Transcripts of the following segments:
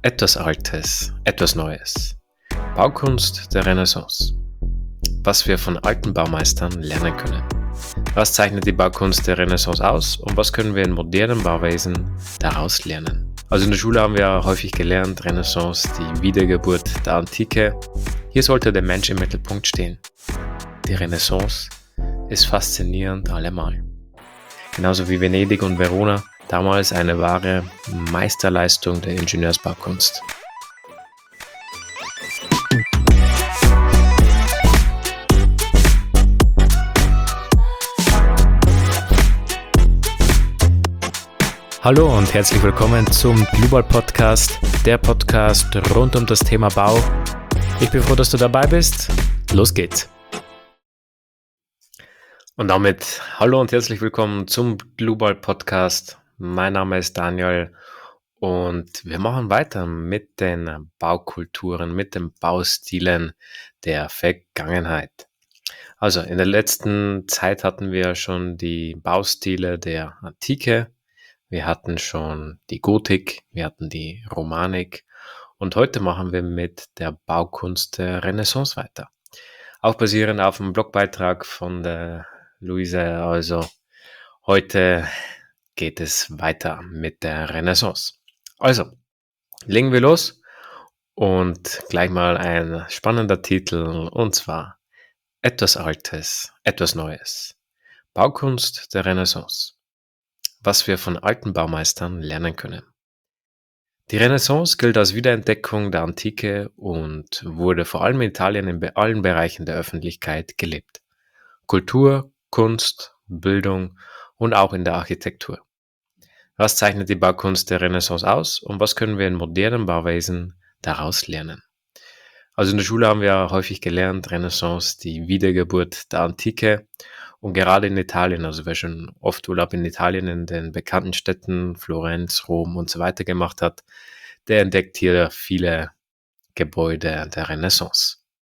Etwas Altes, etwas Neues. Baukunst der Renaissance. Was wir von alten Baumeistern lernen können. Was zeichnet die Baukunst der Renaissance aus und was können wir in modernen Bauweisen daraus lernen? Also in der Schule haben wir ja häufig gelernt, Renaissance, die Wiedergeburt der Antike. Hier sollte der Mensch im Mittelpunkt stehen. Die Renaissance ist faszinierend allemal. Genauso wie Venedig und Verona, damals eine wahre Meisterleistung der Ingenieursbaukunst. Hallo und herzlich willkommen zum Global Podcast, der Podcast rund um das Thema Bau. Ich bin froh, dass du dabei bist. Los geht's! Und damit hallo und herzlich willkommen zum Global Podcast. Mein Name ist Daniel und wir machen weiter mit den Baukulturen, mit den Baustilen der Vergangenheit. Also in der letzten Zeit hatten wir schon die Baustile der Antike, wir hatten schon die Gotik, wir hatten die Romanik und heute machen wir mit der Baukunst der Renaissance weiter. Auch basierend auf einem Blogbeitrag von der Luise, also heute geht es weiter mit der Renaissance. Also, legen wir los und gleich mal ein spannender Titel und zwar Etwas Altes, etwas Neues. Baukunst der Renaissance. Was wir von alten Baumeistern lernen können. Die Renaissance gilt als Wiederentdeckung der Antike und wurde vor allem in Italien in allen Bereichen der Öffentlichkeit gelebt. Kultur, Kunst, Bildung und auch in der Architektur. Was zeichnet die Baukunst der Renaissance aus und was können wir in modernen Bauweisen daraus lernen? Also in der Schule haben wir häufig gelernt, Renaissance, die Wiedergeburt der Antike und gerade in Italien, also wer schon oft Urlaub in Italien in den bekannten Städten, Florenz, Rom und so weiter gemacht hat, der entdeckt hier viele Gebäude der Renaissance.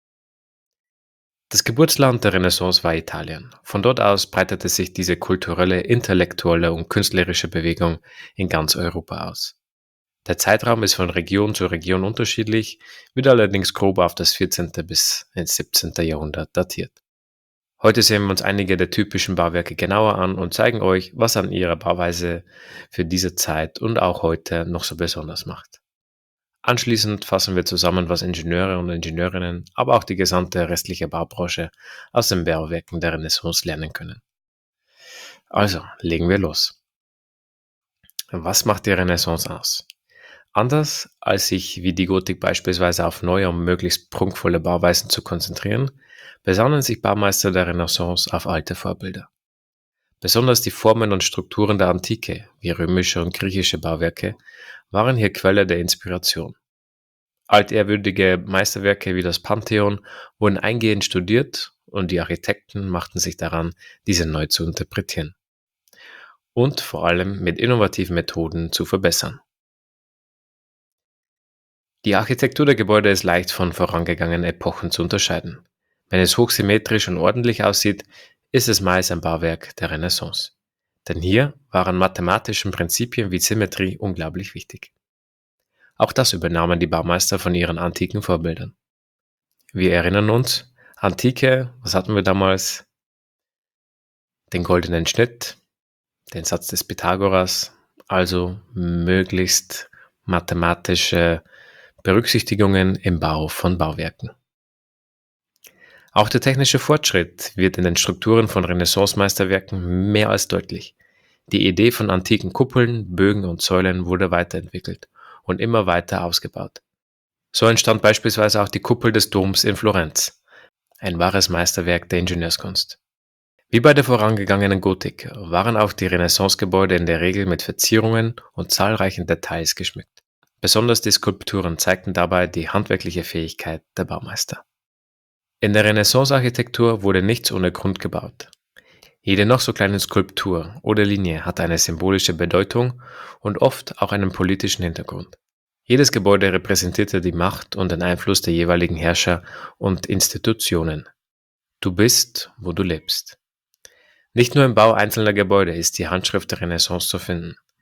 Das Geburtsland der Renaissance war Italien. Von dort aus breitete sich diese kulturelle, intellektuelle und künstlerische Bewegung in ganz Europa aus. Der Zeitraum ist von Region zu Region unterschiedlich, wird allerdings grob auf das 14. bis ins 17. Jahrhundert datiert. Heute sehen wir uns einige der typischen Bauwerke genauer an und zeigen euch, was an ihrer Bauweise für diese Zeit und auch heute noch so besonders macht. Anschließend fassen wir zusammen, was Ingenieure und Ingenieurinnen, aber auch die gesamte restliche Baubranche aus den Bauwerken der Renaissance lernen können. Also, legen wir los. Was macht die Renaissance aus? Anders als sich wie die Gotik beispielsweise auf neue und möglichst prunkvolle Bauweisen zu konzentrieren, besannen sich Baumeister der Renaissance auf alte Vorbilder. Besonders die Formen und Strukturen der Antike, wie römische und griechische Bauwerke, waren hier Quelle der Inspiration. Altehrwürdige Meisterwerke wie das Pantheon wurden eingehend studiert und die Architekten machten sich daran, diese neu zu interpretieren und vor allem mit innovativen Methoden zu verbessern. Die Architektur der Gebäude ist leicht von vorangegangenen Epochen zu unterscheiden. Wenn es hochsymmetrisch und ordentlich aussieht, ist es meist ein Bauwerk der Renaissance. Denn hier waren mathematische Prinzipien wie Symmetrie unglaublich wichtig. Auch das übernahmen die Baumeister von ihren antiken Vorbildern. Wir erinnern uns, Antike, was hatten wir damals? Den goldenen Schnitt, den Satz des Pythagoras, also möglichst mathematische Berücksichtigungen im Bau von Bauwerken. Auch der technische Fortschritt wird in den Strukturen von Renaissance-Meisterwerken mehr als deutlich. Die Idee von antiken Kuppeln, Bögen und Säulen wurde weiterentwickelt und immer weiter ausgebaut. So entstand beispielsweise auch die Kuppel des Doms in Florenz, ein wahres Meisterwerk der Ingenieurskunst. Wie bei der vorangegangenen Gotik waren auch die Renaissance-Gebäude in der Regel mit Verzierungen und zahlreichen Details geschmückt. Besonders die Skulpturen zeigten dabei die handwerkliche Fähigkeit der Baumeister. In der Renaissance-Architektur wurde nichts ohne Grund gebaut. Jede noch so kleine Skulptur oder Linie hatte eine symbolische Bedeutung und oft auch einen politischen Hintergrund. Jedes Gebäude repräsentierte die Macht und den Einfluss der jeweiligen Herrscher und Institutionen. Du bist, wo du lebst. Nicht nur im Bau einzelner Gebäude ist die Handschrift der Renaissance zu finden.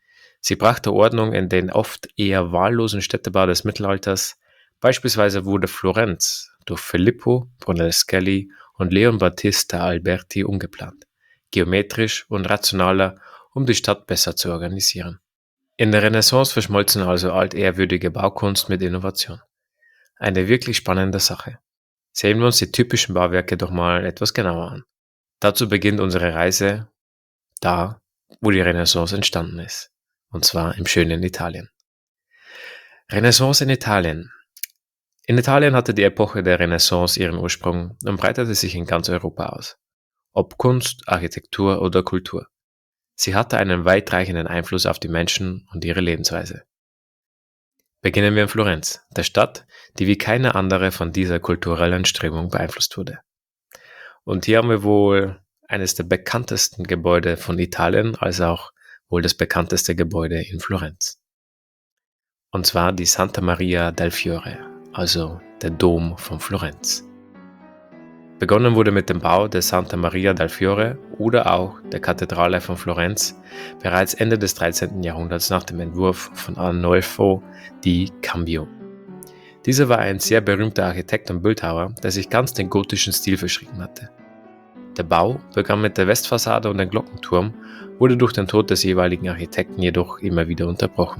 Sie brachte Ordnung in den oft eher wahllosen Städtebau des Mittelalters. Beispielsweise wurde Florenz durch Filippo Brunelleschi und Leon Battista Alberti umgeplant, geometrisch und rationaler, um die Stadt besser zu organisieren. In der Renaissance verschmolzen also altehrwürdige Baukunst mit Innovation. Eine wirklich spannende Sache. Sehen wir uns die typischen Bauwerke doch mal etwas genauer an. Dazu beginnt unsere Reise da, wo die Renaissance entstanden ist. Und zwar im schönen Italien. Renaissance in Italien. In Italien hatte die Epoche der Renaissance ihren Ursprung und breitete sich in ganz Europa aus. Ob Kunst, Architektur oder Kultur. Sie hatte einen weitreichenden Einfluss auf die Menschen und ihre Lebensweise. Beginnen wir in Florenz, der Stadt, die wie keine andere von dieser kulturellen Strömung beeinflusst wurde. Und hier haben wir wohl eines der bekanntesten Gebäude von Italien, als auch wohl das bekannteste Gebäude in Florenz. Und zwar die Santa Maria del Fiore, also der Dom von Florenz. Begonnen wurde mit dem Bau der Santa Maria del Fiore oder auch der Kathedrale von Florenz bereits Ende des 13. Jahrhunderts nach dem Entwurf von Arnolfo di Cambio. Dieser war ein sehr berühmter Architekt und Bildhauer, der sich ganz den gotischen Stil verschrieben hatte. Der Bau begann mit der Westfassade und dem Glockenturm, wurde durch den Tod des jeweiligen Architekten jedoch immer wieder unterbrochen.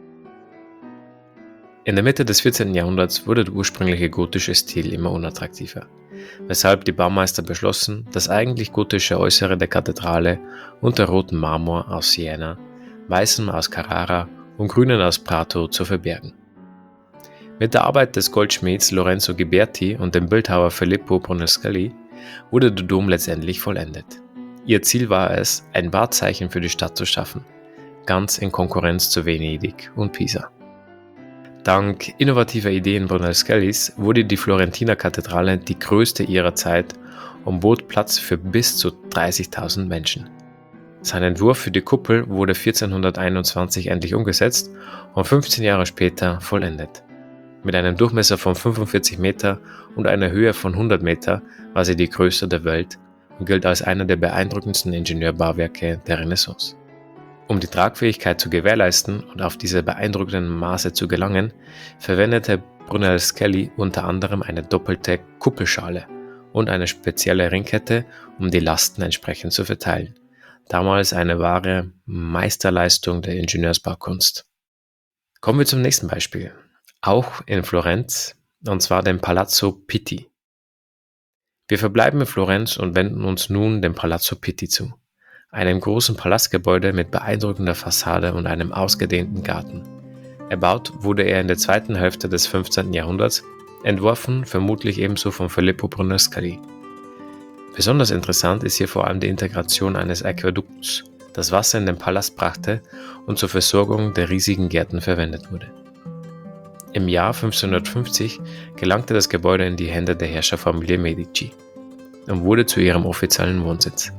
In der Mitte des 14. Jahrhunderts wurde der ursprüngliche gotische Stil immer unattraktiver, weshalb die Baumeister beschlossen, das eigentlich gotische Äußere der Kathedrale unter rotem Marmor aus Siena, weißem aus Carrara und grünem aus Prato zu verbergen. Mit der Arbeit des Goldschmieds Lorenzo Ghiberti und dem Bildhauer Filippo Brunelleschi wurde der Dom letztendlich vollendet. Ihr Ziel war es, ein Wahrzeichen für die Stadt zu schaffen, ganz in Konkurrenz zu Venedig und Pisa. Dank innovativer Ideen Brunelleschi wurde die Florentiner Kathedrale die größte ihrer Zeit und bot Platz für bis zu 30.000 Menschen. Sein Entwurf für die Kuppel wurde 1421 endlich umgesetzt und 15 Jahre später vollendet. Mit einem Durchmesser von 45 Meter und einer Höhe von 100 Meter war sie die größte der Welt und gilt als einer der beeindruckendsten Ingenieurbauwerke der Renaissance. Um die Tragfähigkeit zu gewährleisten und auf diese beeindruckenden Maße zu gelangen, verwendete Brunelleschi unter anderem eine doppelte Kuppelschale und eine spezielle Ringkette, um die Lasten entsprechend zu verteilen. Damals eine wahre Meisterleistung der Ingenieursbaukunst. Kommen wir zum nächsten Beispiel. Auch in Florenz, und zwar dem Palazzo Pitti. Wir verbleiben in Florenz und wenden uns nun dem Palazzo Pitti zu, einem großen Palastgebäude mit beeindruckender Fassade und einem ausgedehnten Garten. Erbaut wurde er in der zweiten Hälfte des 15. Jahrhunderts, entworfen vermutlich ebenso von Filippo Brunelleschi. Besonders interessant ist hier vor allem die Integration eines Aquädukts, das Wasser in den Palast brachte und zur Versorgung der riesigen Gärten verwendet wurde. Im Jahr 1550 gelangte das Gebäude in die Hände der Herrscherfamilie Medici und wurde zu ihrem offiziellen Wohnsitz.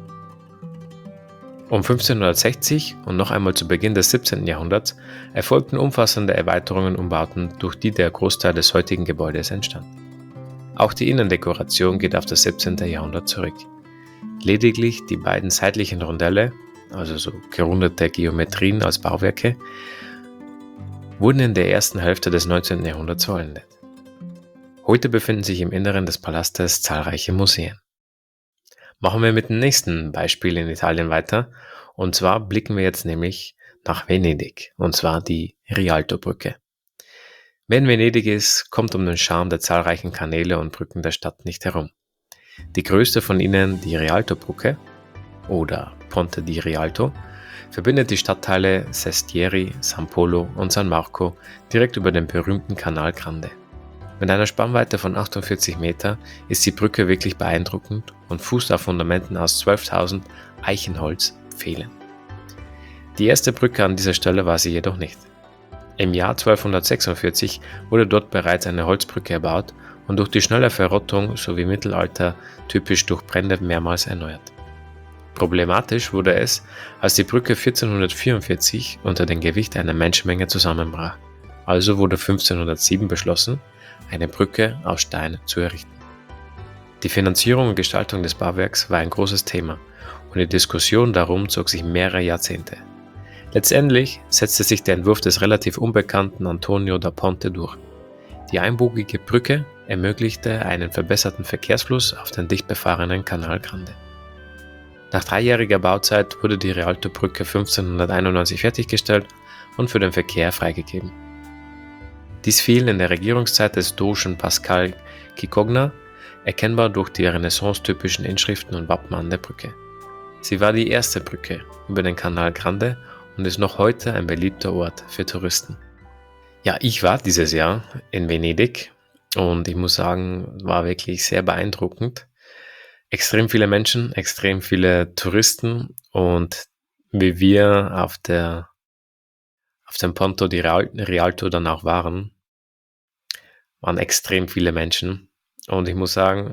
Um 1560 und noch einmal zu Beginn des 17. Jahrhunderts erfolgten umfassende Erweiterungen und Umbauten, durch die der Großteil des heutigen Gebäudes entstand. Auch die Innendekoration geht auf das 17. Jahrhundert zurück. Lediglich die beiden seitlichen Rondelle, also so gerundete Geometrien als Bauwerke, wurden in der ersten Hälfte des 19. Jahrhunderts vollendet. Heute befinden sich im Inneren des Palastes zahlreiche Museen. Machen wir mit dem nächsten Beispiel in Italien weiter, und zwar blicken wir jetzt nämlich nach Venedig, und zwar die Rialtobrücke. Wer in Venedig ist, kommt um den Charme der zahlreichen Kanäle und Brücken der Stadt nicht herum. Die größte von ihnen, die Rialtobrücke oder Ponte di Rialto, verbindet die Stadtteile Sestieri, San Polo und San Marco direkt über den berühmten Canal Grande. Mit einer Spannweite von 48 Meter ist die Brücke wirklich beeindruckend und fußt auf Fundamenten aus 12.000 Eichenholzpfählen. Die erste Brücke an dieser Stelle war sie jedoch nicht. Im Jahr 1246 wurde dort bereits eine Holzbrücke erbaut und durch die schnelle Verrottung sowie Mittelalter typisch durch Brände mehrmals erneuert. Problematisch wurde es, als die Brücke 1444 unter dem Gewicht einer Menschenmenge zusammenbrach. Also wurde 1507 beschlossen, eine Brücke aus Stein zu errichten. Die Finanzierung und Gestaltung des Bauwerks war ein großes Thema und die Diskussion darum zog sich mehrere Jahrzehnte. Letztendlich setzte sich der Entwurf des relativ unbekannten Antonio da Ponte durch. Die einbogige Brücke ermöglichte einen verbesserten Verkehrsfluss auf den dicht befahrenen Canal Grande. Nach 3-jähriger Bauzeit wurde die Rialto-Brücke 1591 fertiggestellt und für den Verkehr freigegeben. Dies fiel in der Regierungszeit des Dogen Pascal Cicogna, erkennbar durch die Renaissance-typischen Inschriften und Wappen an der Brücke. Sie war die erste Brücke über den Canal Grande und ist noch heute ein beliebter Ort für Touristen. Ja, ich war dieses Jahr in Venedig und ich muss sagen, war wirklich sehr beeindruckend. Extrem viele Menschen, extrem viele Touristen und wie wir auf dem Ponto di Rialto dann auch waren extrem viele Menschen. Und ich muss sagen,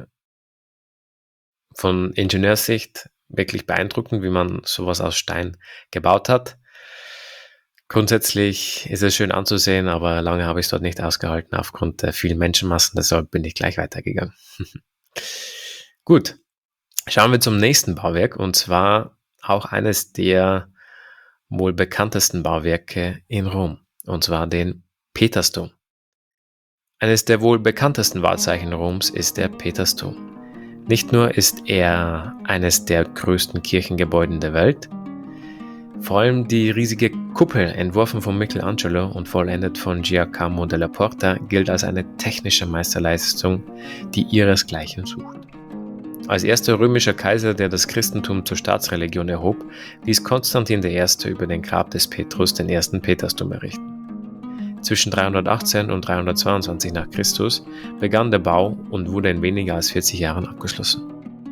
von Ingenieurssicht wirklich beeindruckend, wie man sowas aus Stein gebaut hat. Grundsätzlich ist es schön anzusehen, aber lange habe ich es dort nicht ausgehalten aufgrund der vielen Menschenmassen, deshalb bin ich gleich weitergegangen. Gut, schauen wir zum nächsten Bauwerk und zwar auch eines der wohl bekanntesten Bauwerke in Rom, und zwar den Petersdom. Eines der wohl bekanntesten Wahrzeichen Roms ist der Petersdom. Nicht nur ist er eines der größten Kirchengebäude der Welt, vor allem die riesige Kuppel, entworfen von Michelangelo und vollendet von Giacomo della Porta, gilt als eine technische Meisterleistung, die ihresgleichen sucht. Als erster römischer Kaiser, der das Christentum zur Staatsreligion erhob, ließ Konstantin I. über den Grab des Petrus den ersten Petersdom errichten. Zwischen 318 und 322 nach Christus begann der Bau und wurde in weniger als 40 Jahren abgeschlossen.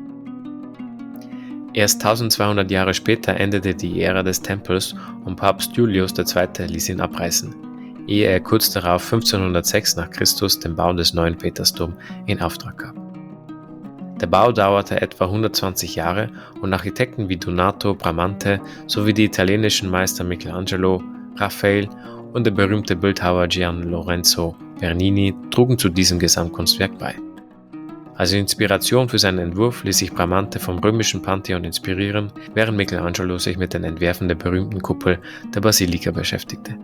Erst 1200 Jahre später endete die Ära des Tempels und Papst Julius II. Ließ ihn abreißen, ehe er kurz darauf 1506 nach Christus den Bau des neuen Petersdom in Auftrag gab. Der Bau dauerte etwa 120 Jahre und Architekten wie Donato Bramante sowie die italienischen Meister Michelangelo, Raphael und der berühmte Bildhauer Gian Lorenzo Bernini trugen zu diesem Gesamtkunstwerk bei. Als Inspiration für seinen Entwurf ließ sich Bramante vom römischen Pantheon inspirieren, während Michelangelo sich mit den Entwerfen der berühmten Kuppel der Basilika beschäftigte.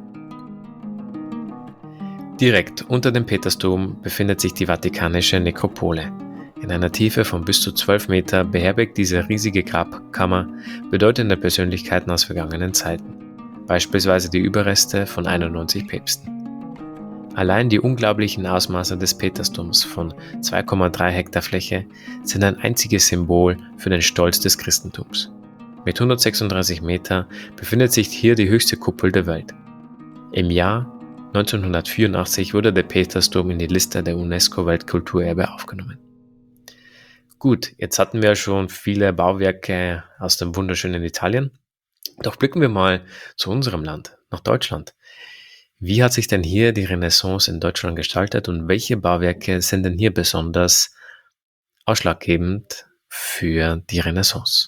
Direkt unter dem Petersdom befindet sich die Vatikanische Nekropole. In einer Tiefe von bis zu 12 Meter beherbergt diese riesige Grabkammer bedeutende Persönlichkeiten aus vergangenen Zeiten, beispielsweise die Überreste von 91 Päpsten. Allein die unglaublichen Ausmaße des Petersdoms von 2,3 Hektar Fläche sind ein einziges Symbol für den Stolz des Christentums. Mit 136 Meter befindet sich hier die höchste Kuppel der Welt. Im Jahr 1984 wurde der Petersdom in die Liste der UNESCO-Weltkulturerbe aufgenommen. Gut, jetzt hatten wir schon viele Bauwerke aus dem wunderschönen Italien. Doch blicken wir mal zu unserem Land, nach Deutschland. Wie hat sich denn hier die Renaissance in Deutschland gestaltet und welche Bauwerke sind denn hier besonders ausschlaggebend für die Renaissance?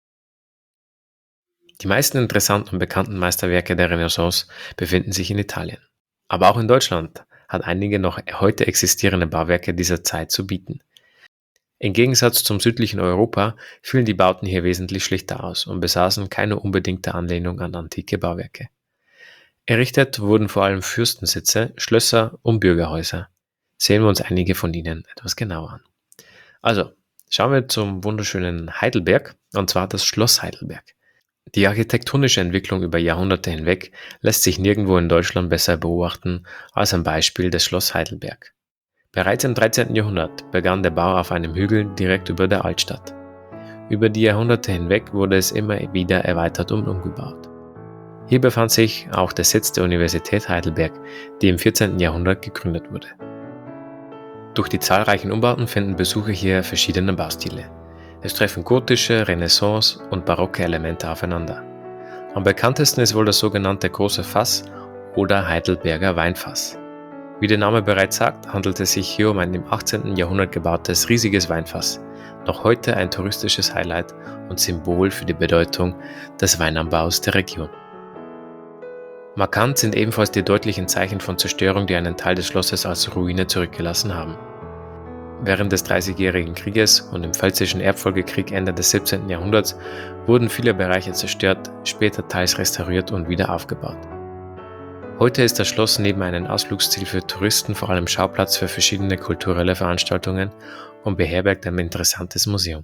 Die meisten interessanten und bekannten Meisterwerke der Renaissance befinden sich in Italien. Aber auch in Deutschland hat einige noch heute existierende Bauwerke dieser Zeit zu bieten. Im Gegensatz zum südlichen Europa fielen die Bauten hier wesentlich schlichter aus und besaßen keine unbedingte Anlehnung an antike Bauwerke. Errichtet wurden vor allem Fürstensitze, Schlösser und Bürgerhäuser. Sehen wir uns einige von ihnen etwas genauer an. Also, schauen wir zum wunderschönen Heidelberg, und zwar das Schloss Heidelberg. Die architektonische Entwicklung über Jahrhunderte hinweg lässt sich nirgendwo in Deutschland besser beobachten als am Beispiel des Schloss Heidelberg. Bereits im 13. Jahrhundert begann der Bau auf einem Hügel direkt über der Altstadt. Über die Jahrhunderte hinweg wurde es immer wieder erweitert und umgebaut. Hier befand sich auch der Sitz der Universität Heidelberg, die im 14. Jahrhundert gegründet wurde. Durch die zahlreichen Umbauten finden Besucher hier verschiedene Baustile. Es treffen gotische, Renaissance und barocke Elemente aufeinander. Am bekanntesten ist wohl das sogenannte Große Fass oder Heidelberger Weinfass. Wie der Name bereits sagt, handelt es sich hier um ein im 18. Jahrhundert gebautes riesiges Weinfass, noch heute ein touristisches Highlight und Symbol für die Bedeutung des Weinanbaus der Region. Markant sind ebenfalls die deutlichen Zeichen von Zerstörung, die einen Teil des Schlosses als Ruine zurückgelassen haben. Während des Dreißigjährigen Krieges und im Pfälzischen Erbfolgekrieg Ende des 17. Jahrhunderts wurden viele Bereiche zerstört, später teils restauriert und wieder aufgebaut. Heute ist das Schloss neben einem Ausflugsziel für Touristen vor allem Schauplatz für verschiedene kulturelle Veranstaltungen und beherbergt ein interessantes Museum.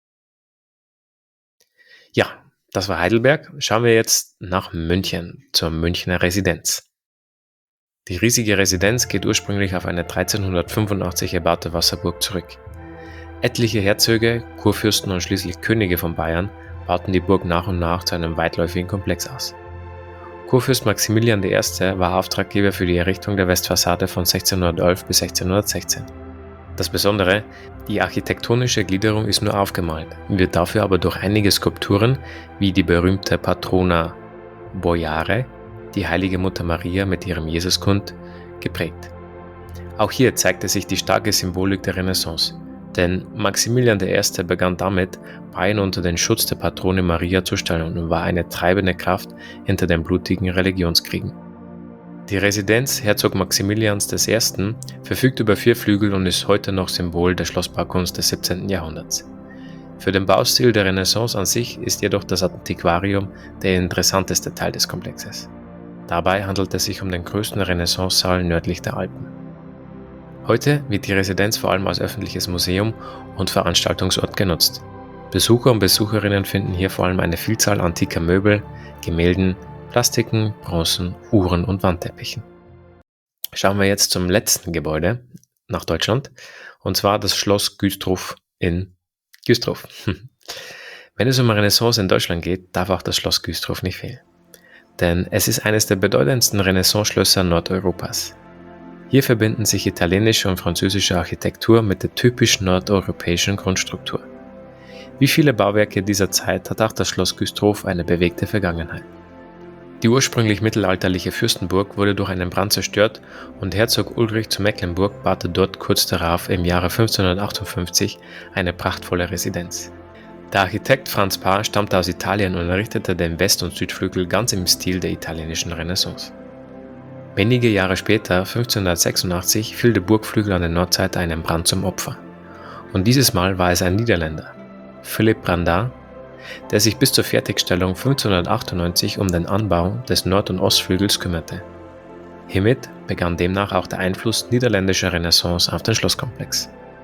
Ja, das war Heidelberg. Schauen wir jetzt nach München, zur Münchner Residenz. Die riesige Residenz geht ursprünglich auf eine 1385 erbaute Wasserburg zurück. Etliche Herzöge, Kurfürsten und schließlich Könige von Bayern bauten die Burg nach und nach zu einem weitläufigen Komplex aus. Kurfürst Maximilian I. war Auftraggeber für die Errichtung der Westfassade von 1611 bis 1616. Das Besondere, die architektonische Gliederung ist nur aufgemalt, wird dafür aber durch einige Skulpturen, wie die berühmte Patrona Boiare, die heilige Mutter Maria mit ihrem Jesuskund, geprägt. Auch hier zeigte sich die starke Symbolik der Renaissance, denn Maximilian I. begann damit, Bayern unter den Schutz der Patrone Maria zu stellen und war eine treibende Kraft hinter den blutigen Religionskriegen. Die Residenz Herzog Maximilians I. verfügt über 4 Flügel und ist heute noch Symbol der Schlossbaukunst des 17. Jahrhunderts. Für den Baustil der Renaissance an sich ist jedoch das Antiquarium der interessanteste Teil des Komplexes. Dabei handelt es sich um den größten Renaissance-Saal nördlich der Alpen. Heute wird die Residenz vor allem als öffentliches Museum und Veranstaltungsort genutzt. Besucher und Besucherinnen finden hier vor allem eine Vielzahl antiker Möbel, Gemälden, Plastiken, Bronzen, Uhren und Wandteppichen. Schauen wir jetzt zum letzten Gebäude nach Deutschland, und zwar das Schloss Güstrow in Güstrow. Wenn es um Renaissance in Deutschland geht, darf auch das Schloss Güstrow nicht fehlen. Denn es ist eines der bedeutendsten Renaissance-Schlösser Nordeuropas. Hier verbinden sich italienische und französische Architektur mit der typisch nordeuropäischen Grundstruktur. Wie viele Bauwerke dieser Zeit hat auch das Schloss Güstrow eine bewegte Vergangenheit. Die ursprünglich mittelalterliche Fürstenburg wurde durch einen Brand zerstört und Herzog Ulrich zu Mecklenburg baute dort kurz darauf im Jahre 1558 eine prachtvolle Residenz. Der Architekt Franz Paar stammte aus Italien und errichtete den West- und Südflügel ganz im Stil der italienischen Renaissance. Wenige Jahre später, 1586, fiel der Burgflügel an der Nordseite einem Brand zum Opfer. Und dieses Mal war es ein Niederländer, Philipp Brandart, der sich bis zur Fertigstellung 1598 um den Anbau des Nord- und Ostflügels kümmerte. Hiermit begann demnach auch der Einfluss niederländischer Renaissance auf den Schlosskomplex.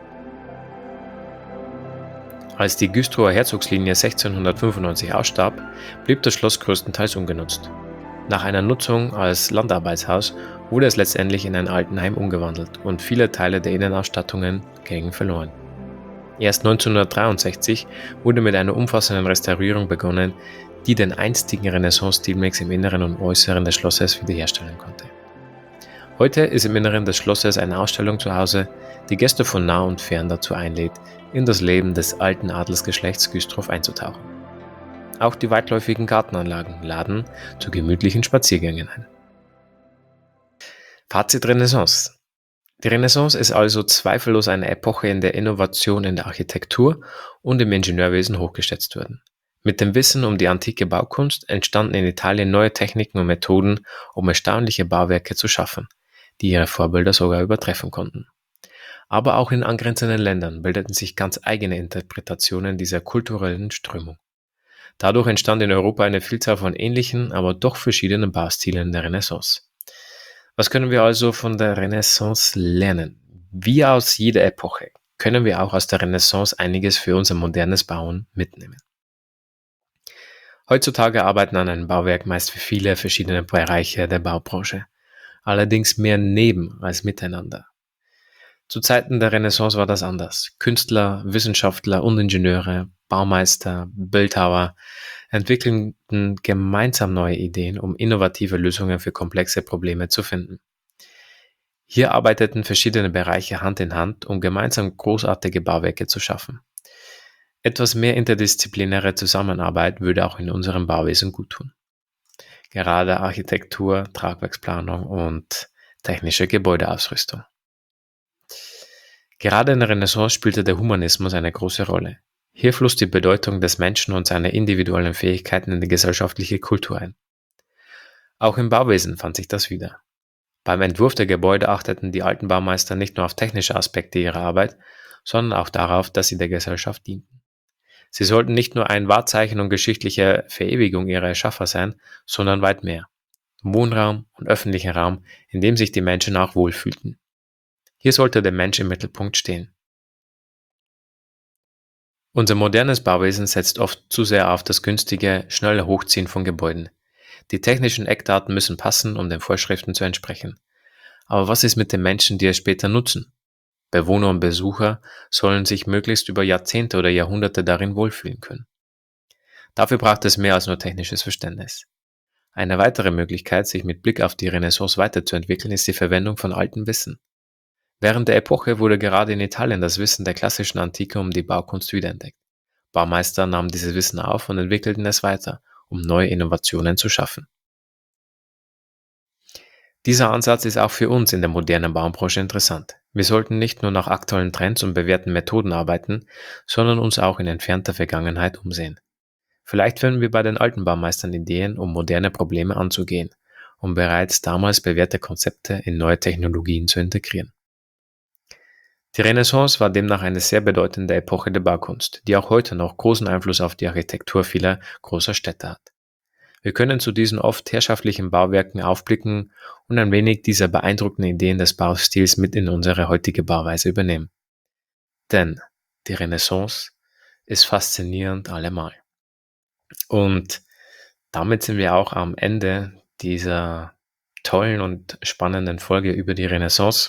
Als die Güstrower Herzogslinie 1695 ausstarb, blieb das Schloss größtenteils ungenutzt. Nach einer Nutzung als Landarbeitshaus wurde es letztendlich in ein Altenheim umgewandelt und viele Teile der Innenausstattungen gingen verloren. Erst 1963 wurde mit einer umfassenden Restaurierung begonnen, die den einstigen Renaissance-Stilmix im Inneren und Äußeren des Schlosses wiederherstellen konnte. Heute ist im Inneren des Schlosses eine Ausstellung zu Hause, die Gäste von nah und fern dazu einlädt, in das Leben des alten Adelsgeschlechts Güstrow einzutauchen. Auch die weitläufigen Gartenanlagen laden zu gemütlichen Spaziergängen ein. Fazit Renaissance. Die Renaissance ist also zweifellos eine Epoche, in der Innovation in der Architektur und im Ingenieurwesen hochgeschätzt wurden. Mit dem Wissen um die antike Baukunst entstanden in Italien neue Techniken und Methoden, um erstaunliche Bauwerke zu schaffen, die ihre Vorbilder sogar übertreffen konnten. Aber auch in angrenzenden Ländern bildeten sich ganz eigene Interpretationen dieser kulturellen Strömung. Dadurch entstand in Europa eine Vielzahl von ähnlichen, aber doch verschiedenen Baustilen der Renaissance. Was können wir also von der Renaissance lernen? Wie aus jeder Epoche können wir auch aus der Renaissance einiges für unser modernes Bauen mitnehmen. Heutzutage arbeiten an einem Bauwerk meist für viele verschiedene Bereiche der Baubranche, allerdings mehr neben als miteinander. Zu Zeiten der Renaissance war das anders. Künstler, Wissenschaftler und Ingenieure, Baumeister, Bildhauer entwickelten gemeinsam neue Ideen, um innovative Lösungen für komplexe Probleme zu finden. Hier arbeiteten verschiedene Bereiche Hand in Hand, um gemeinsam großartige Bauwerke zu schaffen. Etwas mehr interdisziplinäre Zusammenarbeit würde auch in unserem Bauwesen guttun. Gerade Architektur, Tragwerksplanung und technische Gebäudeausrüstung. Gerade in der Renaissance spielte der Humanismus eine große Rolle. Hier floss die Bedeutung des Menschen und seiner individuellen Fähigkeiten in die gesellschaftliche Kultur ein. Auch im Bauwesen fand sich das wieder. Beim Entwurf der Gebäude achteten die alten Baumeister nicht nur auf technische Aspekte ihrer Arbeit, sondern auch darauf, dass sie der Gesellschaft dienten. Sie sollten nicht nur ein Wahrzeichen und geschichtliche Verewigung ihrer Erschaffer sein, sondern weit mehr. Wohnraum und öffentlicher Raum, in dem sich die Menschen auch wohlfühlten. Hier sollte der Mensch im Mittelpunkt stehen. Unser modernes Bauwesen setzt oft zu sehr auf das günstige, schnelle Hochziehen von Gebäuden. Die technischen Eckdaten müssen passen, um den Vorschriften zu entsprechen. Aber was ist mit den Menschen, die es später nutzen? Bewohner und Besucher sollen sich möglichst über Jahrzehnte oder Jahrhunderte darin wohlfühlen können. Dafür braucht es mehr als nur technisches Verständnis. Eine weitere Möglichkeit, sich mit Blick auf die Renaissance weiterzuentwickeln, ist die Verwendung von altem Wissen. Während der Epoche wurde gerade in Italien das Wissen der klassischen Antike um die Baukunst wiederentdeckt. Baumeister nahmen dieses Wissen auf und entwickelten es weiter, um neue Innovationen zu schaffen. Dieser Ansatz ist auch für uns in der modernen Baubranche interessant. Wir sollten nicht nur nach aktuellen Trends und bewährten Methoden arbeiten, sondern uns auch in entfernter Vergangenheit umsehen. Vielleicht finden wir bei den alten Baumeistern Ideen, um moderne Probleme anzugehen, um bereits damals bewährte Konzepte in neue Technologien zu integrieren. Die Renaissance war demnach eine sehr bedeutende Epoche der Baukunst, die auch heute noch großen Einfluss auf die Architektur vieler großer Städte hat. Wir können zu diesen oft herrschaftlichen Bauwerken aufblicken und ein wenig dieser beeindruckenden Ideen des Baustils mit in unsere heutige Bauweise übernehmen. Denn die Renaissance ist faszinierend allemal. Und damit sind wir auch am Ende dieser tollen und spannenden Folge über die Renaissance.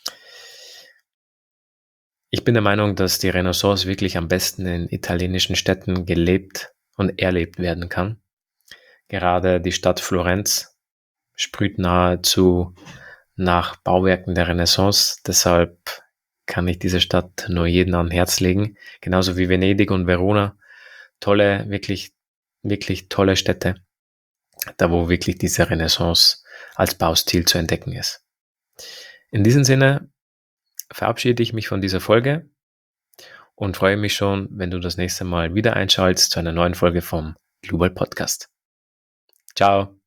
Ich bin der Meinung, dass die Renaissance wirklich am besten in italienischen Städten gelebt und erlebt werden kann. Gerade die Stadt Florenz sprüht nahezu nach Bauwerken der Renaissance. Deshalb kann ich diese Stadt nur jedem ans Herz legen. Genauso wie Venedig und Verona. Tolle, wirklich, wirklich tolle Städte, da wo wirklich diese Renaissance als Baustil zu entdecken ist. In diesem Sinne verabschiede ich mich von dieser Folge und freue mich schon, wenn du das nächste Mal wieder einschaltest zu einer neuen Folge vom Global Podcast. Ciao!